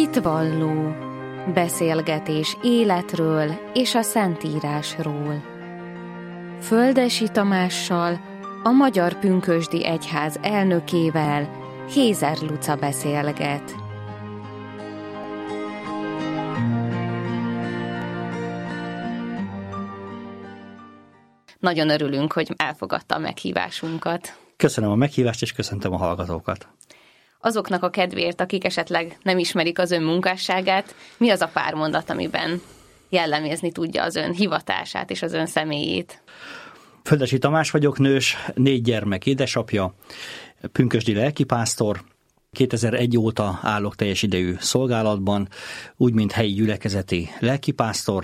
Hitvalló, beszélgetés életről és a Szentírásról. Földesi Tamással, a Magyar Pünkösdi Egyház elnökével, Hézer Luca beszélget. Nagyon örülünk, hogy elfogadta a meghívásunkat. Köszönöm a meghívást, és köszöntöm a hallgatókat. Azoknak a kedvéért, akik esetleg nem ismerik az ön munkásságát, mi az a pár mondat, amiben jellemezni tudja az ön hivatását és az ön személyét? Földesi Tamás vagyok, nős, 4 gyermek édesapja, pünkösdi lelkipásztor. 2001 óta állok teljes idejű szolgálatban, úgy, mint helyi gyülekezeti lelkipásztor.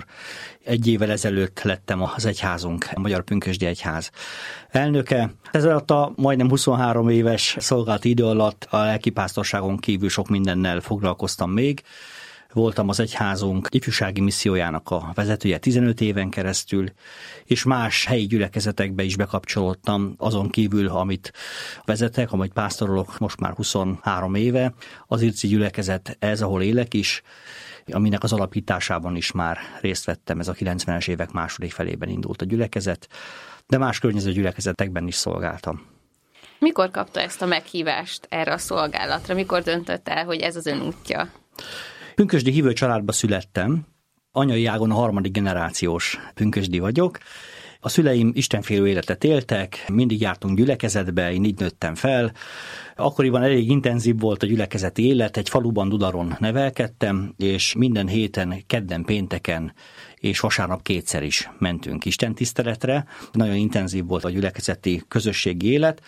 1 évvel ezelőtt lettem az egyházunk, a Magyar Pünkösdi Egyház elnöke. Ezalatt a majdnem 23 éves szolgálati idő alatt a lelkipásztorságon kívül sok mindennel foglalkoztam még. Voltam az egyházunk ifjúsági missziójának a vezetője 15 éven keresztül, és más helyi gyülekezetekbe is bekapcsolódtam, azon kívül, amit vezetek, amit pásztorolok most már 23 éve. Az Irci gyülekezet ez, ahol élek is, aminek az alapításában is már részt vettem, ez a 90-es évek második felében indult a gyülekezet, de más környező gyülekezetekben is szolgáltam. Mikor kapta ezt a meghívást erre a szolgálatra? Mikor döntött el, hogy ez az ön útja? Pünkösdi hívő családba születtem, anyai ágon a 3. generációs pünkösdi vagyok. A szüleim istenfélő életet éltek, mindig jártunk gyülekezetbe, én így nőttem fel. Akkoriban elég intenzív volt a gyülekezeti élet, egy faluban Dudaron nevelkedtem, és minden héten, kedden, pénteken és vasárnap 2-szer is mentünk istentiszteletre. Nagyon intenzív volt a gyülekezeti közösségi élet.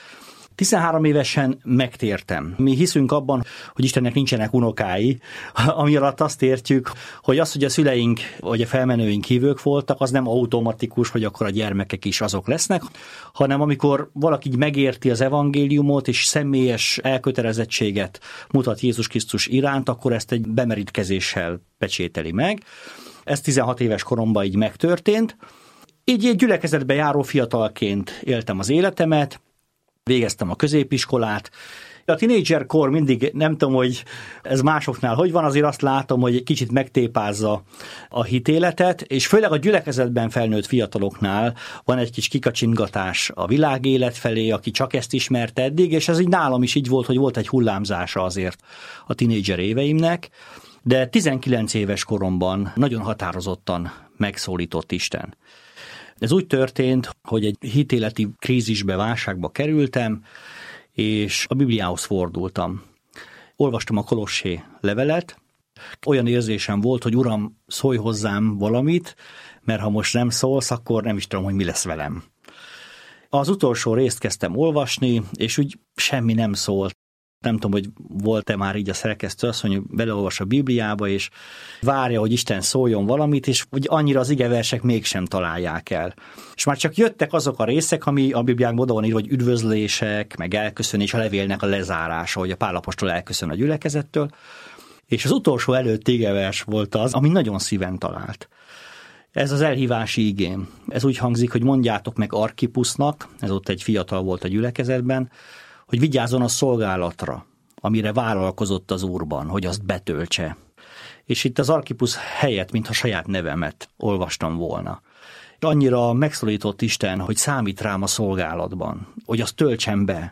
13 évesen megtértem. Mi hiszünk abban, hogy Istennek nincsenek unokái, ami alatt azt értjük, hogy az, hogy a szüleink vagy a felmenőink hívők voltak, az nem automatikus, hogy akkor a gyermekek is azok lesznek, hanem amikor valaki megérti az evangéliumot és személyes elkötelezettséget mutat Jézus Krisztus iránt, akkor ezt egy bemerítkezéssel pecsételi meg. Ez 16 éves koromban így megtörtént. Így egy gyülekezetbe járó fiatalként éltem az életemet, végeztem a középiskolát. A tinédzserkor mindig, nem tudom, hogy ez másoknál hogy van, azért azt látom, hogy egy kicsit megtépázza a hitéletet, és főleg a gyülekezetben felnőtt fiataloknál van egy kis kikacsingatás a világélet felé, aki csak ezt ismerte eddig, és ez így nálam is így volt, hogy volt egy hullámzása azért a tinédzser éveimnek, de 19 éves koromban nagyon határozottan megszólított Isten. Ez úgy történt, hogy egy hitéleti krízisbe, válságba kerültem, és a Bibliához fordultam. Olvastam a Kolossé levelet, olyan érzésem volt, hogy Uram, szólj hozzám valamit, mert ha most nem szólsz, akkor nem is tudom, hogy mi lesz velem. Az utolsó részt kezdtem olvasni, és úgy semmi nem szólt. Nem tudom, hogy volt-e már így a szerkesztő asszony, hogy beleolvas a Bibliába, és várja, hogy Isten szóljon valamit, és hogy annyira az igeversek mégsem találják el. És már csak jöttek azok a részek, ami a Bibliánkban oda van írva, hogy üdvözlések, meg elköszönés, a levélnek a lezárása, hogy a Pál apostol elköszön a gyülekezettől. És az utolsó előtti igevers volt az, ami nagyon szíven talált. Ez az elhívási igém. Ez úgy hangzik, hogy mondjátok meg Archippusnak, ez ott egy fiatal volt a gyülekezetben, hogy vigyázzon a szolgálatra, amire vállalkozott az Úrban, hogy azt betöltse. És itt az Archippusz helyett, mintha saját nevemet olvastam volna. Annyira megszólított Isten, hogy számít rám a szolgálatban, hogy azt töltsem be.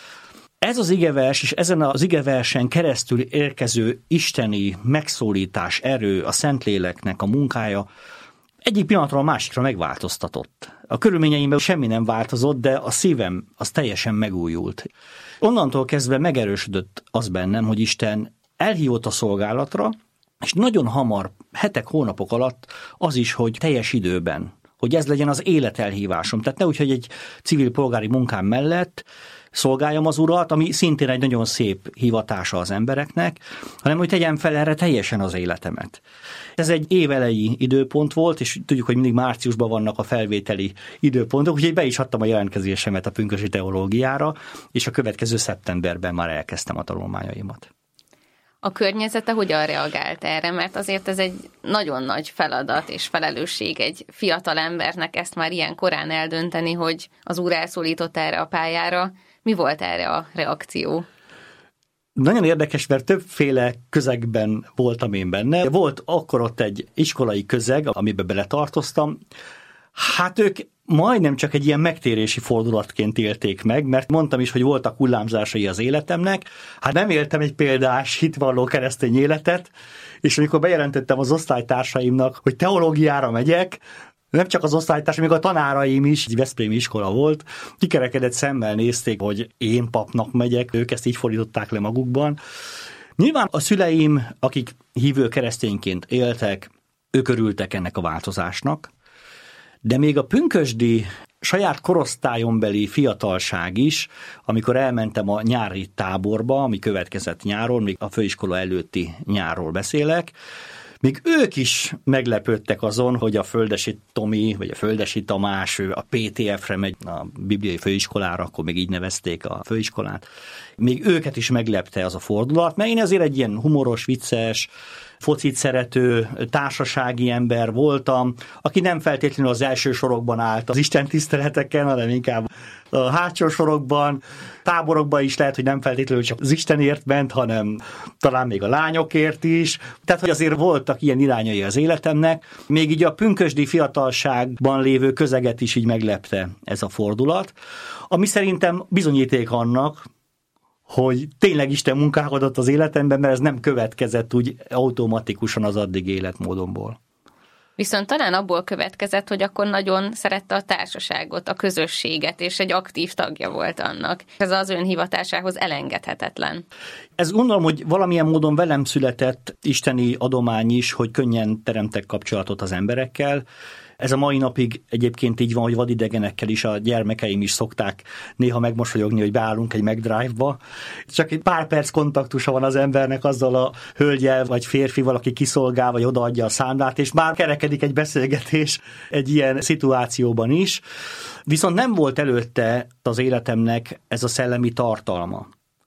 Ez az igevers, és ezen az igeversen keresztül érkező isteni megszólítás, erő, a Szentléleknek a munkája egyik pillanatról a másikra megváltoztatott. A körülményeimben semmi nem változott, de a szívem az teljesen megújult. Onnantól kezdve megerősödött az bennem, hogy Isten elhívott a szolgálatra, és nagyon hamar, hetek, hónapok alatt az is, hogy teljes időben, hogy ez legyen az életelhívásom. Tehát ne úgy, hogy egy civil polgári munkám mellett szolgáljam az Urat, ami szintén egy nagyon szép hivatása az embereknek, hanem hogy tegyem fel erre teljesen az életemet. Ez egy évelei időpont volt, és tudjuk, hogy mindig márciusban vannak a felvételi időpontok, úgyhogy be is adtam a jelentkezésemet a pünkösdi teológiára, és a következő szeptemberben már elkezdtem a tanulmányaimat. A környezete hogyan reagált erre? Mert azért ez egy nagyon nagy feladat és felelősség egy fiatal embernek ezt már ilyen korán eldönteni, hogy az Úr elszólított erre a pályára. Mi volt erre a reakció? Nagyon érdekes, mert többféle közegben voltam én benne. Volt akkor ott egy iskolai közeg, amiben beletartoztam. Hát ők majdnem csak egy ilyen megtérési fordulatként élték meg, mert mondtam is, hogy voltak hullámzásai az életemnek. Hát nem éltem egy példás, hitvalló keresztény életet, és amikor bejelentettem az osztálytársaimnak, hogy teológiára megyek, nem csak az osztálytársaim, még a tanáraim is, egy veszprémi iskola volt, kikerekedett szemmel nézték, hogy én papnak megyek, ők ezt így fordították le magukban. Nyilván a szüleim, akik hívő keresztényként éltek, ők örültek ennek a változásnak, de még a pünkösdi saját korosztályombeli fiatalság is, amikor elmentem a nyári táborba, ami következett nyáron, még a főiskola előtti nyárról beszélek, még ők is meglepődtek azon, hogy a Földesi Tomi, vagy a Földesi Tamás, ő a PTF-re megy, a bibliai főiskolára, akkor még így nevezték a főiskolát. Még őket is meglepte az a fordulat, mert én azért egy ilyen humoros, vicces, focit szerető, társasági ember voltam, aki nem feltétlenül az első sorokban állt az istentiszteleteken, hanem inkább a hátsó sorokban, táborokban is lehet, hogy nem feltétlenül csak az Istenért ment, hanem talán még a lányokért is. Tehát, hogy azért voltak ilyen irányai az életemnek. Még így a pünkösdi fiatalságban lévő közeget is így meglepte ez a fordulat, ami szerintem bizonyíték annak, hogy tényleg Isten munkálkodott az életemben, mert ez nem következett úgy automatikusan az addig életmódomból. Viszont talán abból következett, hogy akkor nagyon szerette a társaságot, a közösséget, és egy aktív tagja volt annak. Ez az ön hivatásához elengedhetetlen. Ez gondolom, hogy valamilyen módon velem született isteni adomány is, hogy könnyen teremtek kapcsolatot az emberekkel. Ez a mai napig egyébként így van, hogy vadidegenekkel is a gyermekeim is szokták néha megmosolyogni, hogy beállunk egy McDrive-ba. Csak egy pár perc kontaktusa van az embernek azzal a hölgyel vagy férfival, aki kiszolgál, vagy odaadja a számlát, és már kerekedik egy beszélgetés egy ilyen szituációban is. Viszont nem volt előtte az életemnek ez a szellemi tartalma.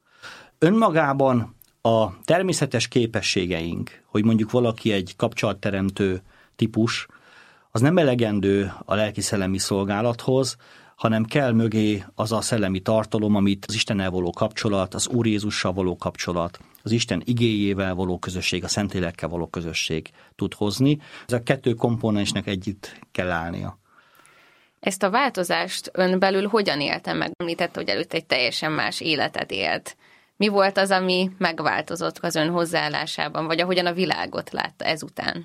Önmagában a természetes képességeink, hogy mondjuk valaki egy kapcsolatteremtő típus, az nem elegendő a lelki-szellemi szolgálathoz, hanem kell mögé az a szellemi tartalom, amit az Istennel való kapcsolat, az Úr Jézussal való kapcsolat, az Isten igéjével való közösség, a Szentlélekkel való közösség tud hozni. Ez a kettő komponensnek együtt kell állnia. Ezt a változást ön belül hogyan élte meg? Említette, hogy előtte egy teljesen más életet élt. Mi volt az, ami megváltozott az ön hozzáállásában, vagy ahogyan a világot látta ezután?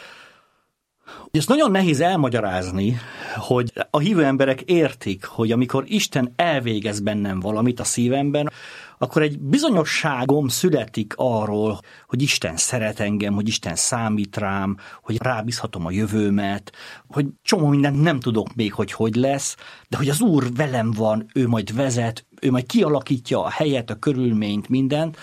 Ezt nagyon nehéz elmagyarázni, hogy a hívő emberek értik, hogy amikor Isten elvégez bennem valamit a szívemben, akkor egy bizonyosságom születik arról, hogy Isten szeret engem, hogy Isten számít rám, hogy rábízhatom a jövőmet, hogy csomó mindent nem tudok még, hogy lesz, de hogy az Úr velem van, ő majd vezet, ő majd kialakítja a helyet, a körülményt, mindent,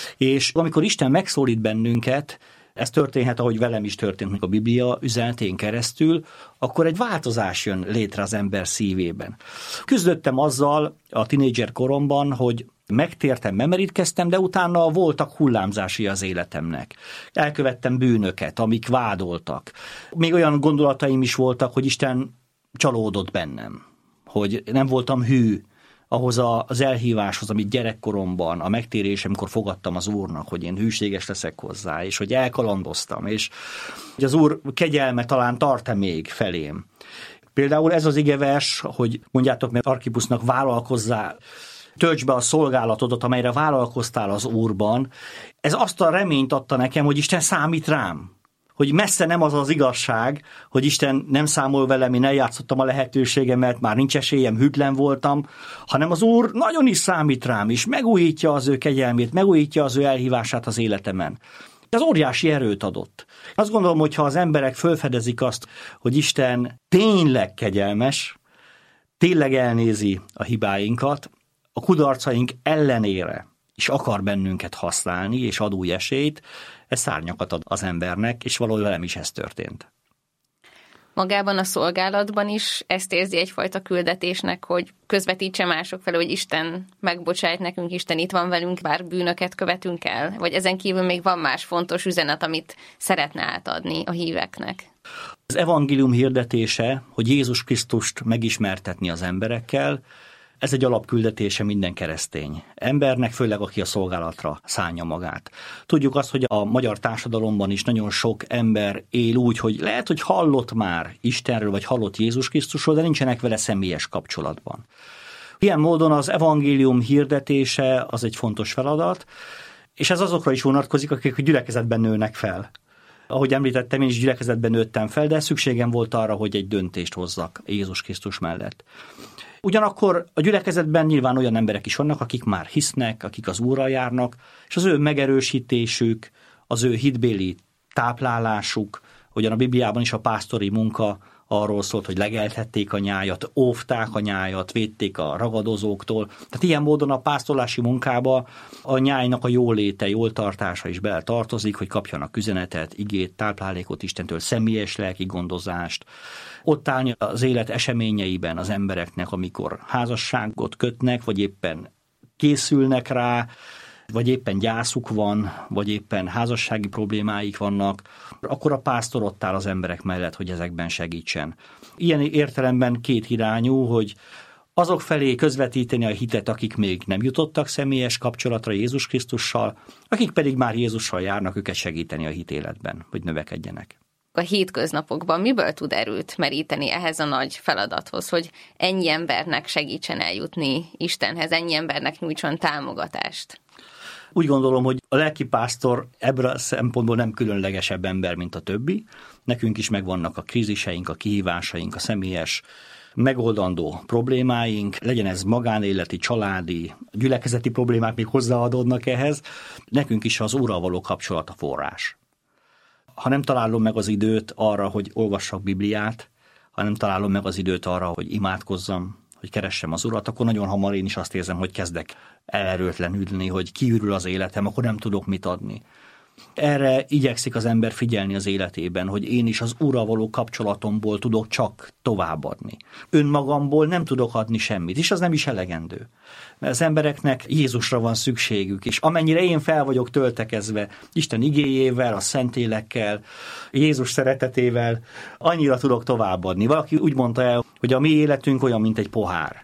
és amikor Isten megszólít bennünket, ez történhet, ahogy velem is történt a Biblia üzenetén keresztül, akkor egy változás jön létre az ember szívében. Küzdöttem azzal a tinédzser koromban, hogy megtértem, bemerítkeztem, de utána voltak hullámzásai az életemnek. Elkövettem bűnöket, amik vádoltak. Még olyan gondolataim is voltak, hogy Isten csalódott bennem, hogy nem voltam hű ahhoz az elhíváshoz, amit gyerekkoromban, a megtérésemkor fogadtam az Úrnak, hogy én hűséges leszek hozzá, és hogy elkalandoztam, és hogy az Úr kegyelme talán tart-e még felém. Például ez az igevers, hogy mondjátok meg Archippusnak, vállalkozzál, töltsd be a szolgálatodat, amelyre vállalkoztál az Úrban. Ez azt a reményt adta nekem, hogy Isten számít rám. Hogy messze nem az az igazság, hogy Isten nem számol velem, én eljátszottam a lehetőségemet, már nincs esélyem, hűtlen voltam, hanem az Úr nagyon is számít rám, és megújítja az ő kegyelmét, megújítja az ő elhívását az életemen. Ez óriási erőt adott. Azt gondolom, hogy ha az emberek felfedezik azt, hogy Isten tényleg kegyelmes, tényleg elnézi a hibáinkat, a kudarcaink ellenére is akar bennünket használni, és ad új esélyt, ez szárnyakat ad az embernek, és valahogy velem is ez történt. Magában a szolgálatban is ezt érzi egyfajta küldetésnek, hogy közvetítse mások felé, hogy Isten megbocsájt nekünk, Isten itt van velünk, bár bűnöket követünk el? Vagy ezen kívül még van más fontos üzenet, amit szeretne átadni a híveknek? Az evangélium hirdetése, hogy Jézus Krisztust megismertetni az emberekkel, Ez egy alapküldetése minden keresztény embernek, főleg aki a szolgálatra szánja magát. Tudjuk azt, hogy a magyar társadalomban is nagyon sok ember él úgy, hogy lehet, hogy hallott már Istenről, vagy hallott Jézus Krisztusról, de nincsenek vele személyes kapcsolatban. Ilyen módon az evangélium hirdetése az egy fontos feladat, és ez azokra is vonatkozik, akik gyülekezetben nőnek fel. Ahogy említettem, én is gyülekezetben nőttem fel, de szükségem volt arra, hogy egy döntést hozzak Jézus Krisztus mellett. Ugyanakkor a gyülekezetben nyilván olyan emberek is vannak, akik már hisznek, akik az Úrral járnak, és az ő megerősítésük, az ő hitbéli táplálásuk, ugyan a Bibliában is a pásztori munka arról szólt, hogy legeltették a nyájat, óvták a nyájat, védték a ragadozóktól. Tehát ilyen módon a pásztorlási munkába a nyájnak a jóléte, jól tartása is beletartozik, hogy kapjanak üzenetet, igét, táplálékot Istentől, személyes lelki gondozást. Ott állni az élet eseményeiben az embereknek, amikor házasságot kötnek, vagy éppen készülnek rá, vagy éppen gyászuk van, vagy éppen házassági problémáik vannak, akkor a pásztor ott áll az emberek mellett, hogy ezekben segítsen. Ilyen értelemben kétirányú, hogy azok felé közvetíteni a hitet, akik még nem jutottak személyes kapcsolatra Jézus Krisztussal, akik pedig már Jézussal járnak, őket segíteni a hitéletben, hogy növekedjenek. A hétköznapokban miből tud erőt meríteni ehhez a nagy feladathoz, hogy ennyi embernek segítsen eljutni Istenhez, ennyi embernek nyújtson támogatást? Úgy gondolom, hogy a lelkipásztor ebből a szempontból nem különlegesebb ember, mint a többi. Nekünk is megvannak a kríziseink, a kihívásaink, a személyes megoldandó problémáink, legyen ez magánéleti, családi, gyülekezeti problémák még hozzáadódnak ehhez. Nekünk is az Úrral való kapcsolat a forrás. Ha nem találom meg az időt arra, hogy olvassak Bibliát, ha nem találom meg az időt arra, hogy imádkozzam, hogy keressem az Urat, akkor nagyon hamar én is azt érzem, hogy kezdek elerőtlenülni, hogy kiürül az életem, akkor nem tudok mit adni. Erre igyekszik az ember figyelni az életében, hogy én is az Úrral való kapcsolatomból tudok csak továbbadni. Önmagamból nem tudok adni semmit, és az nem is elegendő. Mert az embereknek Jézusra van szükségük, és amennyire én fel vagyok töltekezve Isten igéjével, a Szentlélekkel, Jézus szeretetével, annyira tudok továbbadni. Valaki úgy mondta el, hogy a mi életünk olyan, mint egy pohár.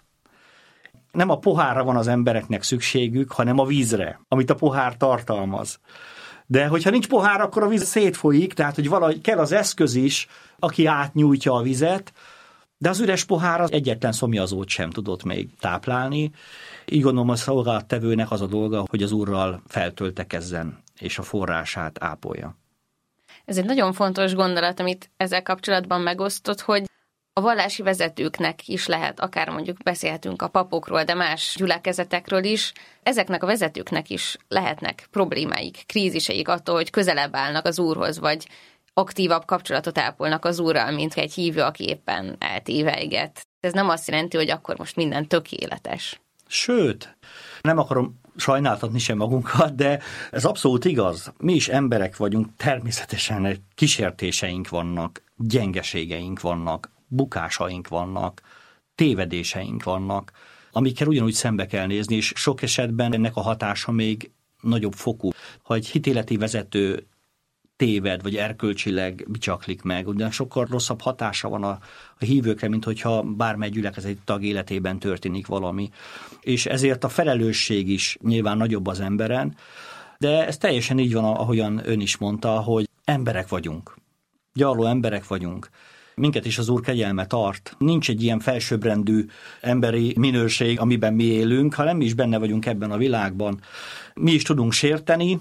Nem a pohárra van az embereknek szükségük, hanem a vízre, amit a pohár tartalmaz. De hogyha nincs pohár, akkor a víz szétfolyik, tehát hogy valahogy kell az eszköz is, aki átnyújtja a vizet, de az üres pohár az egyetlen szomjazót sem tudott még táplálni. Így gondolom, a szolgálattevőnek az a dolga, hogy az Úrral feltöltekezzen, és a forrását ápolja. Ez egy nagyon fontos gondolat, amit ezzel kapcsolatban megosztott, hogy a vallási vezetőknek is lehet, akár mondjuk beszélhetünk a papokról, de más gyülekezetekről is, ezeknek a vezetőknek is lehetnek problémáik, kríziseik attól, hogy közelebb állnak az Úrhoz, vagy aktívabb kapcsolatot ápolnak az Úrral, mint egy hívő, aki éppen eltéveiget. Ez nem azt jelenti, hogy akkor most minden tökéletes. Sőt, nem akarom sajnáltatni sem magunkat, de ez abszolút igaz. Mi is emberek vagyunk, természetesen kísértéseink vannak, gyengeségeink vannak, bukásaink vannak, tévedéseink vannak, amikkel ugyanúgy szembe kell nézni, és sok esetben ennek a hatása még nagyobb fokú. Ha egy hitéleti vezető téved, vagy erkölcsileg bicsaklik meg, ugyan sokkal rosszabb hatása van a hívőkre, mint hogyha bármely gyülekezeti tag életében történik valami. És ezért a felelősség is nyilván nagyobb az emberen, de ez teljesen így van, ahogyan ön is mondta, hogy emberek vagyunk, gyarló emberek vagyunk. Minket is az Úr kegyelme tart. Nincs egy ilyen felsőbbrendű emberi minőség, amiben mi élünk, hanem mi is benne vagyunk ebben a világban. Mi is tudunk sérteni,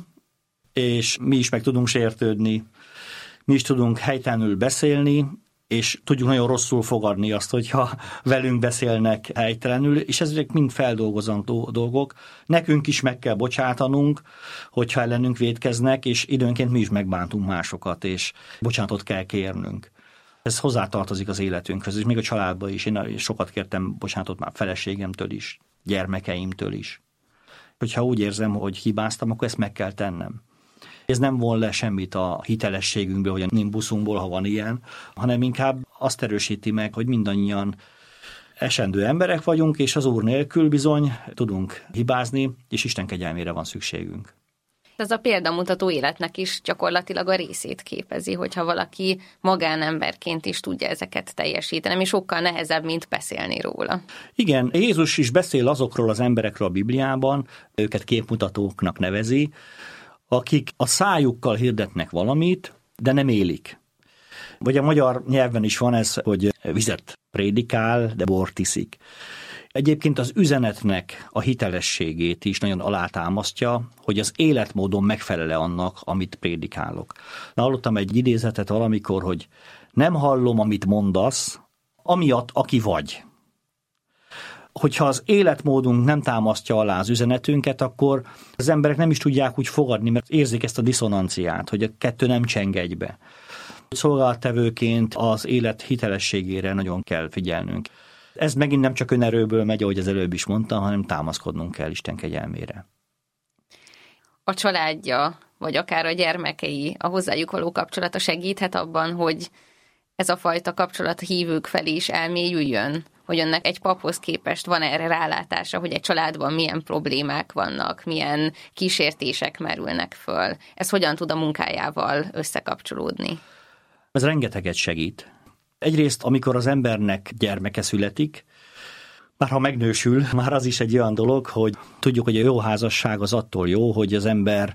és mi is meg tudunk sértődni. Mi is tudunk helytelenül beszélni, és tudjuk nagyon rosszul fogadni azt, hogyha velünk beszélnek helytelenül, és ezek mind feldolgozandó dolgok. Nekünk is meg kell bocsátanunk, hogyha ellenünk vétkeznek, és időnként mi is megbántunk másokat, és bocsánatot kell kérnünk. Ez hozzátartozik az életünkhöz, és még a családban is. Én sokat kértem bocsánatot már feleségemtől is, gyermekeimtől is. Hogyha úgy érzem, hogy hibáztam, akkor ezt meg kell tennem. Ez nem von le semmit a hitelességünkből, hogy a nimbuszunkból, ha van ilyen, hanem inkább azt erősíti meg, hogy mindannyian esendő emberek vagyunk, és az Úr nélkül bizony tudunk hibázni, és Isten kegyelmére van szükségünk. Ez a példamutató életnek is gyakorlatilag a részét képezi, hogyha valaki magánemberként is tudja ezeket teljesíteni, ami sokkal nehezebb, mint beszélni róla. Igen, Jézus is beszél azokról az emberekről a Bibliában, őket képmutatóknak nevezi, akik a szájukkal hirdetnek valamit, de nem élik. Vagy a magyar nyelven is van ez, hogy vizet prédikál, de bort iszik. Egyébként az üzenetnek a hitelességét is nagyon alátámasztja, hogy az életmódon megfelel-e annak, amit prédikálok. Hallottam egy idézetet valamikor, hogy nem hallom, amit mondasz, amiatt, aki vagy. Hogyha az életmódunk nem támasztja alá az üzenetünket, akkor az emberek nem is tudják úgy fogadni, mert érzik ezt a diszonanciát, hogy a kettő nem cseng egybe. Szolgálattevőként az élet hitelességére nagyon kell figyelnünk. Ez megint nem csak önerőből megy, ahogy az előbb is mondtam, hanem támaszkodnunk kell Isten kegyelmére. A családja, vagy akár a gyermekei, a hozzájuk való kapcsolata segíthet abban, hogy ez a fajta kapcsolat hívők felé is elmélyüljön? Hogy önnek egy paphoz képest van erre rálátása, hogy egy családban milyen problémák vannak, milyen kísértések merülnek föl. Ez hogyan tud a munkájával összekapcsolódni? Ez rengeteget segít. Egyrészt, amikor az embernek gyermeke születik, már ha megnősül, már az is egy olyan dolog, hogy tudjuk, hogy a jó házasság az attól jó, hogy az ember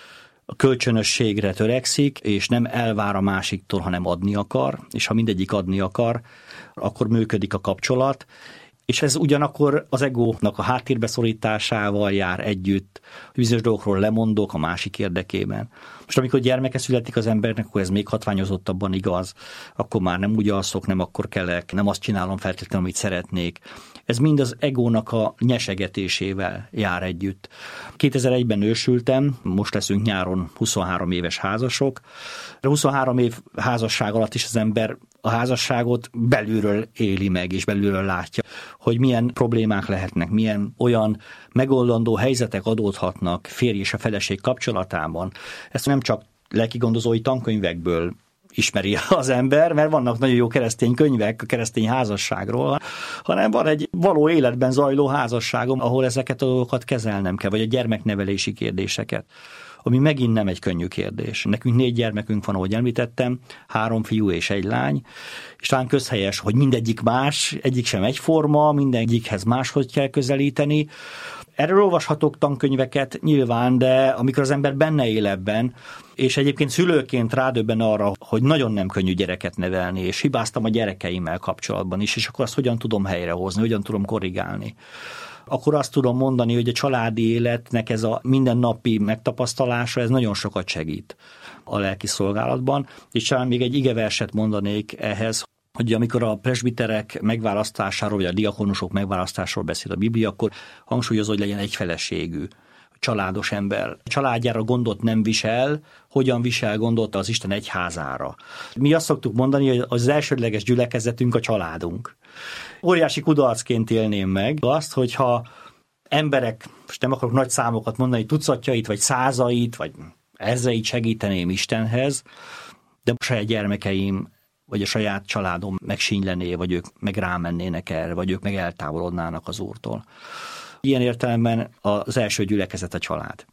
a kölcsönösségre törekszik, és nem elvár a másiktól, hanem adni akar, és ha mindegyik adni akar, akkor működik a kapcsolat, és ez ugyanakkor az egónak a háttérbe szorításával jár együtt, hogy bizonyos dolgokról lemondok a másik érdekében. Most amikor gyermeke születik az embernek, akkor ez még hatványozottabban igaz, akkor már nem úgy alszok, nem akkor kelek, nem azt csinálom feltétlenül, amit szeretnék. Ez mind az egónak a nyesegetésével jár együtt. 2001-ben nősültem, most leszünk nyáron 23 éves házasok. A 23 év házasság alatt is az ember a házasságot belülről éli meg, és belülről látja, hogy milyen problémák lehetnek, milyen olyan megoldandó helyzetek adódhatnak férj és a feleség kapcsolatában. Ezt nem csak lelkigondozói tankönyvekből ismeri az ember, mert vannak nagyon jó keresztény könyvek a keresztény házasságról, hanem van egy való életben zajló házasságom, ahol ezeket a dolgokat kezelnem kell, vagy a gyermeknevelési kérdéseket, ami megint nem egy könnyű kérdés. Nekünk 4 gyermekünk van, ahogy említettem, 3 fiú és 1 lány, és talán közhelyes, hogy mindegyik más, egyik sem egyforma, mindegyikhez máshogy kell közelíteni. Erről olvashatok tankönyveket nyilván, de amikor az ember benne él ebben, és egyébként szülőként rádöbben arra, hogy nagyon nem könnyű gyereket nevelni, és hibáztam a gyerekeimmel kapcsolatban is, és akkor azt hogyan tudom helyrehozni, hogyan tudom korrigálni. Akkor azt tudom mondani, hogy a családi életnek ez a mindennapi megtapasztalása, ez nagyon sokat segít a lelki szolgálatban, és talán még egy igeverset mondanék ehhez, hogy amikor a presbiterek megválasztásáról, vagy a diakonusok megválasztásáról beszél a Biblia, akkor hangsúlyozza, hogy legyen egyfeleségű, családos ember. A családjára gondot nem visel, hogyan visel gondot az Isten egyházára. Mi azt szoktuk mondani, hogy az elsődleges gyülekezetünk a családunk. Óriási kudarcként élném meg azt, hogyha emberek, most nem akarok nagy számokat mondani, tucatjait, vagy százait, vagy ezreit segíteném Istenhez, de a saját gyermekeim, vagy a saját családom megsínylené, vagy ők meg rámennének erre, vagy ők meg eltávolodnának az Úrtól. Ilyen értelemben az első gyülekezet a család.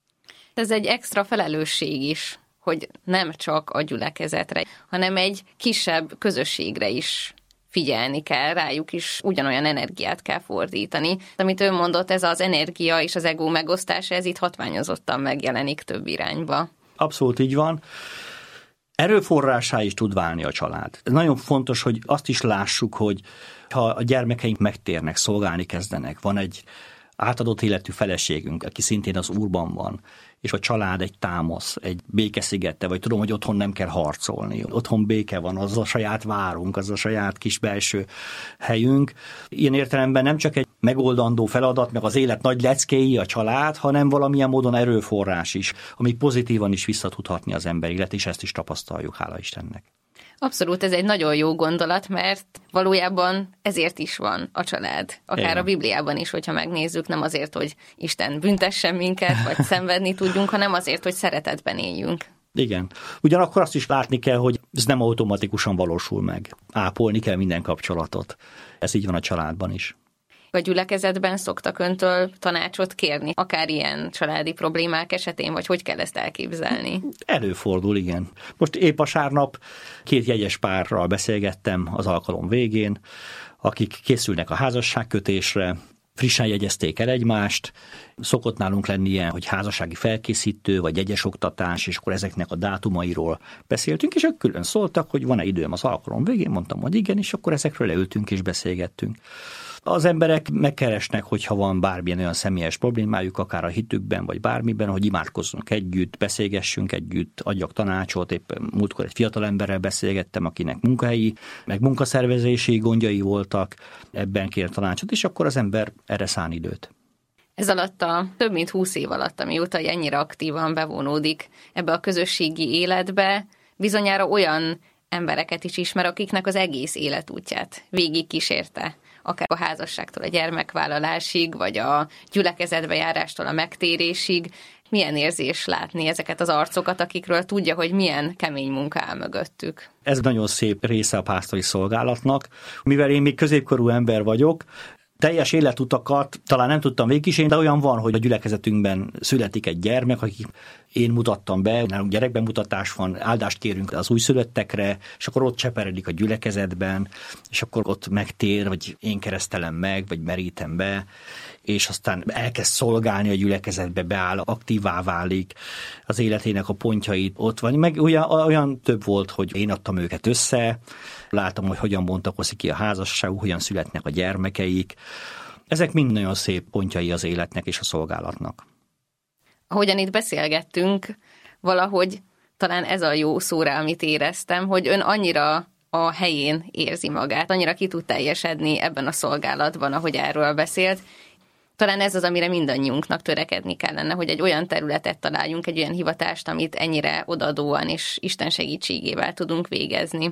Ez egy extra felelősség is, hogy nem csak a gyülekezetre, hanem egy kisebb közösségre is figyelni kell, rájuk is ugyanolyan energiát kell fordítani. Amit ön mondott, ez az energia és az ego megosztása, ez itt hatványozottan megjelenik több irányba. Abszolút így van. Erőforrásá is tud válni a család. Ez nagyon fontos, hogy azt is lássuk, hogy ha a gyermekeink megtérnek, szolgálni kezdenek, van egy átadott életű feleségünk, aki szintén az Úrban van, és a család egy támasz, egy békeszigete, vagy tudom, hogy otthon nem kell harcolni. Otthon béke van, az a saját várunk, az a saját kis belső helyünk. Ilyen értelemben nem csak egy megoldandó feladat, meg az élet nagy leckéi a család, hanem valamilyen módon erőforrás is, ami pozitívan is vissza tud hatni az ember élet, és ezt is tapasztaljuk, hála Istennek. Abszolút, ez egy nagyon jó gondolat, mert valójában ezért is van a család. Akár igen. A Bibliában is, hogyha megnézzük, nem azért, hogy Isten büntessen minket, vagy szenvedni tudjunk, hanem azért, hogy szeretetben éljünk. Igen. Ugyanakkor azt is látni kell, hogy ez nem automatikusan valósul meg. Ápolni kell minden kapcsolatot. Ez így van a családban is. A gyülekezetben szoktak öntől tanácsot kérni, akár ilyen családi problémák esetén, vagy hogy kell ezt elképzelni? Előfordul, igen. Most épp vasárnap 2 jegyes párral beszélgettem az alkalom végén, akik készülnek a házasságkötésre, frissen jegyezték el egymást. Szokott nálunk lenni ilyen, hogy házassági felkészítő, vagy jegyes oktatás, és akkor ezeknek a dátumairól beszéltünk, és ők külön szóltak, hogy van-e időm az alkalom végén, mondtam, hogy igen, és akkor ezekről leültünk és beszélgettünk. Az emberek megkeresnek, hogyha van bármilyen olyan személyes problémájuk, akár a hitükben, vagy bármiben, hogy imádkozzunk együtt, beszélgessünk együtt, adjak tanácsot. Éppen múltkor egy fiatal emberrel beszélgettem, akinek munkahelyi, meg munkaszervezési gondjai voltak, ebben kér tanácsot, és akkor az ember erre szán időt. Ez alatt a több mint 20 év alatt, amióta ennyire aktívan bevonódik ebbe a közösségi életbe, bizonyára olyan embereket is ismer, akiknek az egész életútját végig kísérte. Akár a házasságtól a gyermekvállalásig, vagy a gyülekezetbe járástól a megtérésig. Milyen érzés látni ezeket az arcokat, akikről tudja, hogy milyen kemény munka áll mögöttük. Ez nagyon szép része a pásztori szolgálatnak. Mivel én még középkorú ember vagyok, teljes életutakat talán nem tudtam végigkísérni, de olyan van, hogy a gyülekezetünkben születik egy gyermek, akik én mutattam be, nálunk gyerekbemutatás van, áldást kérünk az újszülöttekre, és akkor ott cseperedik a gyülekezetben, és akkor ott megtér, vagy én keresztelem meg, vagy merítem be, és aztán elkezd szolgálni a gyülekezetbe, beáll, aktívá válik, az életének a pontjait ott van. Meg olyan több volt, hogy én adtam őket össze, látom, hogy hogyan bontakozik ki a házasságuk, hogyan születnek a gyermekeik. Ezek mind nagyon szép pontjai az életnek és a szolgálatnak. Ahogyan itt beszélgettünk, valahogy talán ez a jó szó rá, amit éreztem, hogy ön annyira a helyén érzi magát, annyira ki tud teljesedni ebben a szolgálatban, ahogy erről beszélt. Talán ez az, amire mindannyiunknak törekedni kellene, hogy egy olyan területet találjunk, egy olyan hivatást, amit ennyire odaadóan és Isten segítségével tudunk végezni.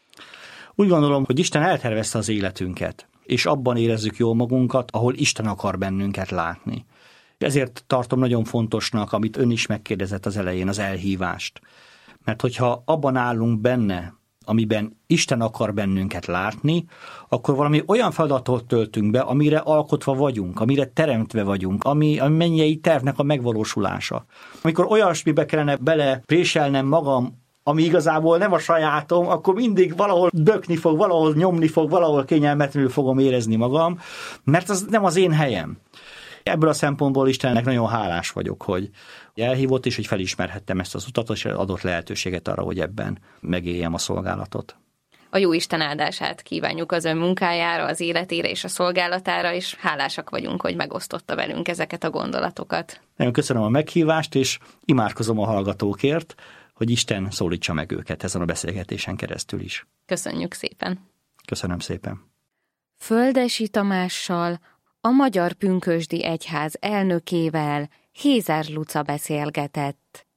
Úgy gondolom, hogy Isten eltervezte az életünket, és abban érezzük jól magunkat, ahol Isten akar bennünket látni. Ezért tartom nagyon fontosnak, amit ön is megkérdezett az elején, az elhívást. Mert hogyha abban állunk benne, amiben Isten akar bennünket látni, akkor valami olyan feladatot töltünk be, amire alkotva vagyunk, amire teremtve vagyunk, ami a mennyei tervnek a megvalósulása. Amikor olyasmibe kellene belepréselnem magam, ami igazából nem a sajátom, akkor mindig valahol bökni fog, valahol nyomni fog, valahol kényelmetlenül fogom érezni magam, mert az nem az én helyem. Ebből a szempontból Istennek nagyon hálás vagyok, hogy elhívott, és hogy felismerhettem ezt az utat, és adott lehetőséget arra, hogy ebben megéljem a szolgálatot. A jó Isten áldását kívánjuk az ön munkájára, az életére és a szolgálatára, és hálásak vagyunk, hogy megosztotta velünk ezeket a gondolatokat. Nagyon köszönöm a meghívást, és imádkozom a hallgatókért, hogy Isten szólítsa meg őket ezen a beszélgetésen keresztül is. Köszönjük szépen. Köszönöm szépen. Földessy Tamással, a Magyar Pünkösdi Egyház elnökével Hézer Luca beszélgetett.